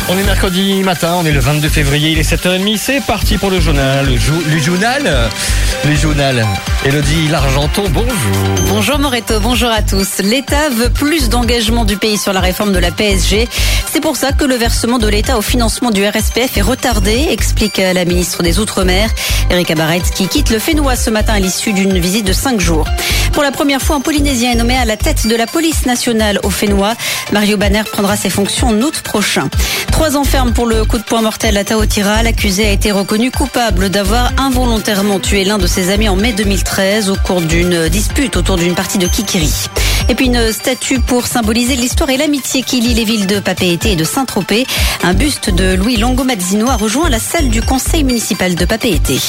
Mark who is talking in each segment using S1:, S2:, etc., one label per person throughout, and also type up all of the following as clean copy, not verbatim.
S1: On est mercredi matin, on est le 22 février, il est 7h30, c'est parti pour le journal. Le journal. Élodie Largenton, bonjour.
S2: Bonjour Moreto, bonjour à tous. L'État veut plus d'engagement du pays sur la réforme de la PSG. C'est pour ça que le versement de l'État au financement du RSPF est retardé, explique la ministre des Outre-mer, Erika Barrett, qui quitte le Fénois ce matin à l'issue d'une visite de 5 jours. Pour la première fois, un Polynésien est nommé à la tête de la police nationale au Fénois. Mario Banner prendra ses fonctions en août prochain. 3 ans ferme pour le coup de poing mortel à Taotira. L'accusé a été reconnu coupable d'avoir involontairement tué l'un de ses amis en mai 2013 au cours d'une dispute autour d'une partie de Kikiri. Et puis une statue pour symboliser l'histoire et l'amitié qui lie les villes de Papeete et de Saint-Tropez. Un buste de Louis Longo-Mazzino a rejoint la salle du conseil municipal de Papeete.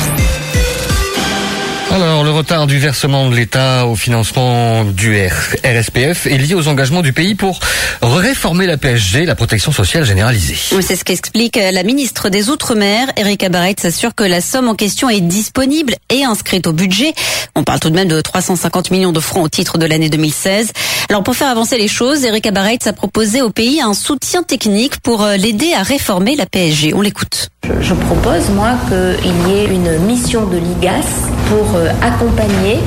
S1: Alors, le retard du versement de l'État au financement du RSPF est lié aux engagements du pays pour réformer la PSG, la protection sociale généralisée.
S2: C'est ce qu'explique la ministre des Outre-mer. Erika Barrett s'assure que la somme en question est disponible et inscrite au budget. On parle tout de même de 350 millions de francs au titre de l'année 2016. Alors, pour faire avancer les choses, Erika Barrett a proposé au pays un soutien technique pour l'aider à réformer la PSG. On l'écoute.
S3: Je propose, moi, qu'il y ait une mission de l'IGAS pour accompagner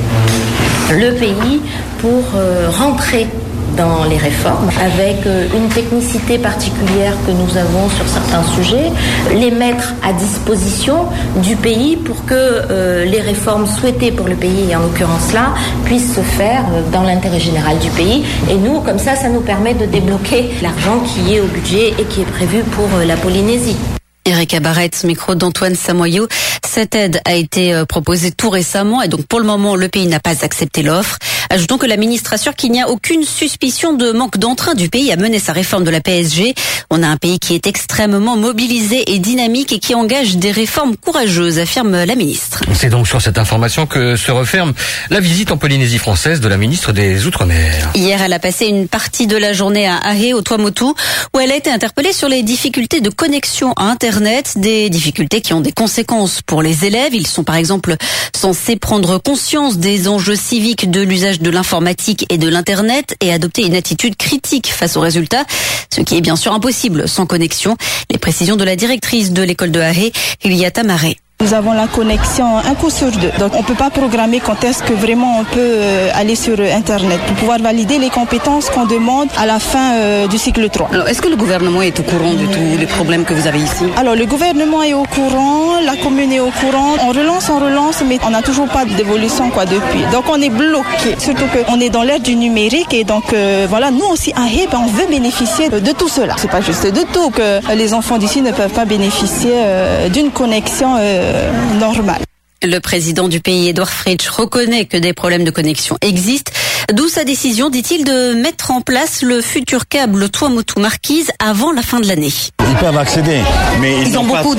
S3: le pays pour rentrer dans les réformes avec une technicité particulière que nous avons sur certains sujets, les mettre à disposition du pays pour que les réformes souhaitées pour le pays, et en l'occurrence là, puissent se faire dans l'intérêt général du pays. Et nous, comme ça nous permet de débloquer l'argent qui est au budget et qui est prévu pour la Polynésie.
S2: Erika Barrett, micro d'Antoine Samoyau. Cette aide a été proposée tout récemment et donc pour le moment, le pays n'a pas accepté l'offre. Ajoutons que la ministre assure qu'il n'y a aucune suspicion de manque d'entrain du pays à mener sa réforme de la PSG. On a un pays qui est extrêmement mobilisé et dynamique et qui engage des réformes courageuses, affirme la ministre.
S1: C'est donc sur cette information que se referme la visite en Polynésie française de la ministre des Outre-mer.
S2: Hier, elle a passé une partie de la journée à Ahé, au Tuamotu, où elle a été interpellée sur les difficultés de connexion à Internet, des difficultés qui ont des conséquences pour les élèves. Ils sont par exemple censés prendre conscience des enjeux civiques de l'usage de l'informatique et de l'Internet et adopter une attitude critique face aux résultats, ce qui est bien sûr impossible sans connexion. Les précisions de la directrice de l'école de Ahé, Iliata Maré.
S4: Nous avons la connexion un coup sur 2. Donc on ne peut pas programmer quand est-ce que vraiment on peut aller sur Internet pour pouvoir valider les compétences qu'on demande à la fin du cycle 3.
S2: Alors est-ce que le gouvernement est au courant de tous les problèmes que vous avez ici?
S4: Alors le gouvernement est au courant, la commune est au courant. On relance, mais on n'a toujours pas d'évolution depuis. Donc on est bloqué. Surtout qu'on est dans l'ère du numérique et donc voilà, nous aussi à Ahé, on veut bénéficier de tout cela. C'est pas juste de tout que les enfants d'ici ne peuvent pas bénéficier d'une connexion normal.
S2: Le président du pays, Edouard Fritsch, reconnaît que des problèmes de connexion existent, d'où sa décision, dit-il, de mettre en place le futur câble Tuamotu Marquise avant la fin de l'année.
S5: Ils peuvent accéder, mais ils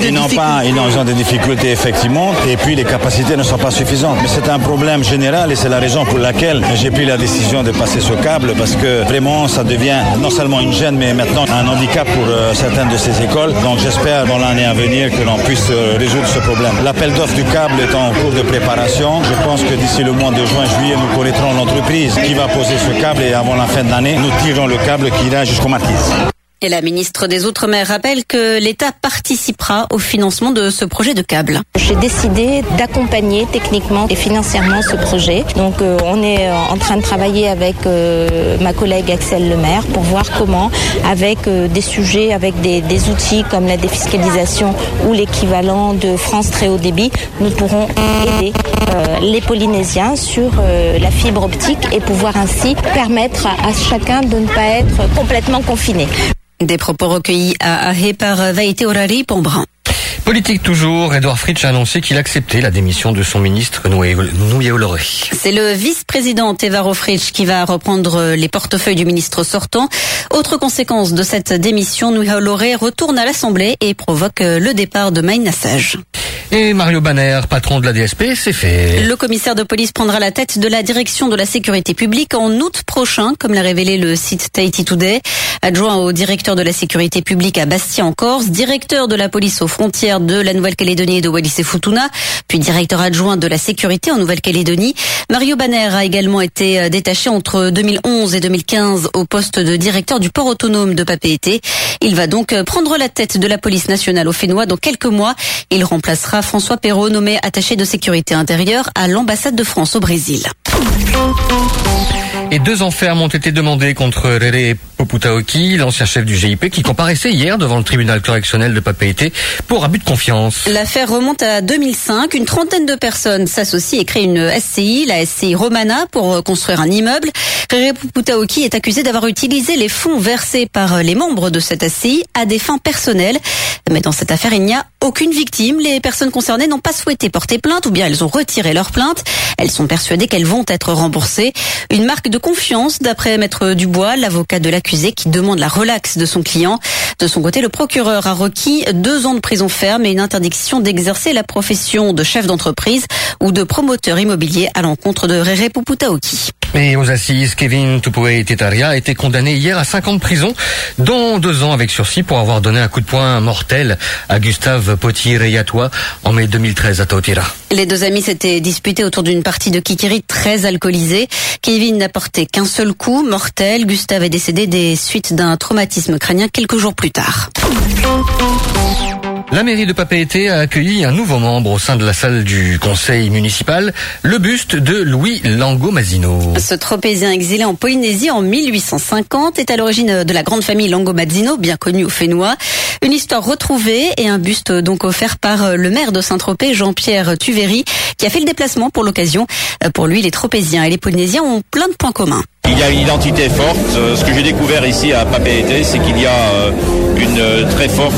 S5: ont des difficultés effectivement, et puis les capacités ne sont pas suffisantes. Mais c'est un problème général et c'est la raison pour laquelle j'ai pris la décision de passer ce câble, parce que vraiment ça devient non seulement une gêne, mais maintenant un handicap pour certaines de ces écoles. Donc j'espère dans l'année à venir que l'on puisse résoudre ce problème. L'appel d'offres du câble est en cours de préparation. Je pense que d'ici le mois de juin-juillet, nous connaîtrons l'entreprise qui va poser ce câble et avant la fin de l'année, nous tirerons le câble qui ira jusqu'au Marquise.
S2: Et la ministre des Outre-mer rappelle que l'État participera au financement de ce projet de câble.
S3: J'ai décidé d'accompagner techniquement et financièrement ce projet. Donc on est en train de travailler avec ma collègue Axel Lemaire pour voir comment, avec des sujets, avec des outils comme la défiscalisation ou l'équivalent de France Très Haut Débit, nous pourrons aider les Polynésiens sur la fibre optique et pouvoir ainsi permettre à chacun de ne pas être complètement confiné.
S2: Des propos recueillis à Ahé par Vaïté Orari Pombrin.
S1: Politique toujours, Edouard Fritsch a annoncé qu'il acceptait la démission de son ministre Nouya Oloré.
S2: C'est le vice-président Tevaro Fritsch qui va reprendre les portefeuilles du ministre sortant. Autre conséquence de cette démission, Nouya Oloré retourne à l'Assemblée et provoque le départ de Maïna Sage.
S1: Et Mario Banner, patron de la DSP, c'est fait.
S2: Le commissaire de police prendra la tête de la direction de la sécurité publique en août prochain, comme l'a révélé le site Tahiti Today. Adjoint au directeur de la sécurité publique à Bastia en Corse, directeur de la police aux frontières de la Nouvelle-Calédonie et de Wallis et Futuna, puis directeur adjoint de la sécurité en Nouvelle-Calédonie. Mario Banner a également été détaché entre 2011 et 2015 au poste de directeur du port autonome de Papeete. Il va donc prendre la tête de la police nationale au Fénois dans quelques mois. Il remplacera François Perrault, nommé attaché de sécurité intérieure à l'ambassade de France au Brésil.
S1: Et 2 ans fermes ont été demandés contre Rere Poputaoki, l'ancien chef du GIP, qui comparaissait hier devant le tribunal correctionnel de Papeete pour abus de confiance.
S2: L'affaire remonte à 2005. Une trentaine de personnes s'associent et créent une SCI, la SCI Romana, pour construire un immeuble. Rere Poputaoki est accusé d'avoir utilisé les fonds versés par les membres de cette SCI à des fins personnelles. Mais dans cette affaire, il n'y a aucune victime. Les personnes concernées n'ont pas souhaité porter plainte ou bien elles ont retiré leur plainte. Elles sont persuadées qu'elles vont être remboursées. Une marque de confiance, d'après Maître Dubois, l'avocat de l'accusé qui demande la relaxe de son client. De son côté, le procureur a requis 2 ans de prison ferme et une interdiction d'exercer la profession de chef d'entreprise ou de promoteur immobilier à l'encontre de Rere Poputaoki.
S1: Et aux assises, Kevin Tupoué Tetaria a été condamné hier à 5 ans de prison, dont 2 ans avec sursis pour avoir donné un coup de poing mortel à Gustave Potier-Reyatois en mai 2013 à Tautira.
S2: Les 2 amis s'étaient disputés autour d'une partie de kikiri très alcoolisée. Kevin n'a porté qu'un seul coup mortel. Gustave est décédé des suites d'un traumatisme crânien quelques jours plus tard.
S1: La mairie de Papeete a accueilli un nouveau membre au sein de la salle du conseil municipal, le buste de Louis Lango-Mazino.
S2: Ce tropézien exilé en Polynésie en 1850 est à l'origine de la grande famille Lango-Mazino, bien connue au Fénois. Une histoire retrouvée et un buste donc offert par le maire de Saint-Tropez, Jean-Pierre Tuveri, qui a fait le déplacement pour l'occasion. Pour lui, les tropéziens et les Polynésiens ont plein de points communs.
S6: Il y a une identité forte. Ce que j'ai découvert ici à Papeete, c'est qu'il y a une très forte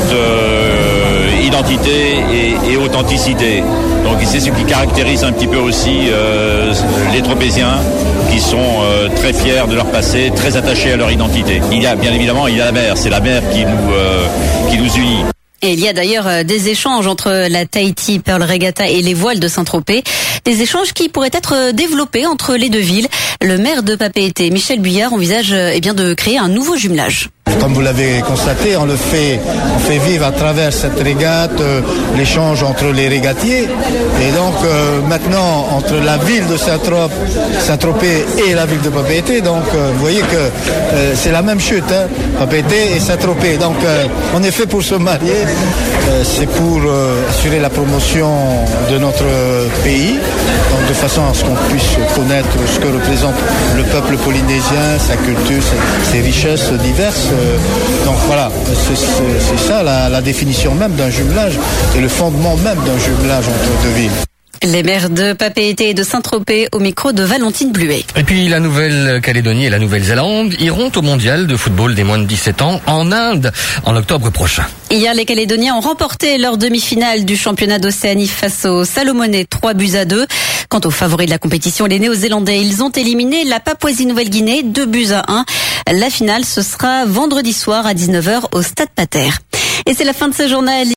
S6: identité et authenticité. Donc c'est ce qui caractérise un petit peu aussi les Tropéziens, qui sont très fiers de leur passé, très attachés à leur identité. Il y a bien évidemment, il y a la mer, c'est la mer qui nous unit.
S2: Et il y a d'ailleurs des échanges entre la Tahiti Pearl Regatta et les voiles de Saint-Tropez. Des échanges qui pourraient être développés entre les 2 villes. Le maire de Papeete, Michel Buyard, envisage de créer un nouveau jumelage.
S7: Comme vous l'avez constaté, on fait vivre à travers cette régate l'échange entre les régatiers. Et donc maintenant, entre la ville de Saint-Tropez et la ville de Papeete, donc vous voyez que c'est la même chute, hein, Papeete et Saint-Tropez. Donc on est fait pour se marier. C'est pour assurer la promotion de notre pays, donc de façon à ce qu'on puisse connaître ce que représente le peuple polynésien, sa culture, ses richesses diverses. Donc voilà, c'est ça la définition même d'un jumelage et le fondement même d'un jumelage entre 2 villes.
S2: Les maires de Papeete et de Saint-Tropez au micro de Valentine Bluet.
S1: Et puis la Nouvelle-Calédonie et la Nouvelle-Zélande iront au mondial de football des moins de 17 ans en Inde en octobre prochain.
S2: Hier, les Calédoniens ont remporté leur demi-finale du championnat d'Océanie face aux Salomonais, 3-2. Quant aux favoris de la compétition, les Néo-Zélandais, ils ont éliminé la Papouasie-Nouvelle-Guinée 2-1. La finale, ce sera vendredi soir à 19h au Stade Pater. Et c'est la fin de ce journal.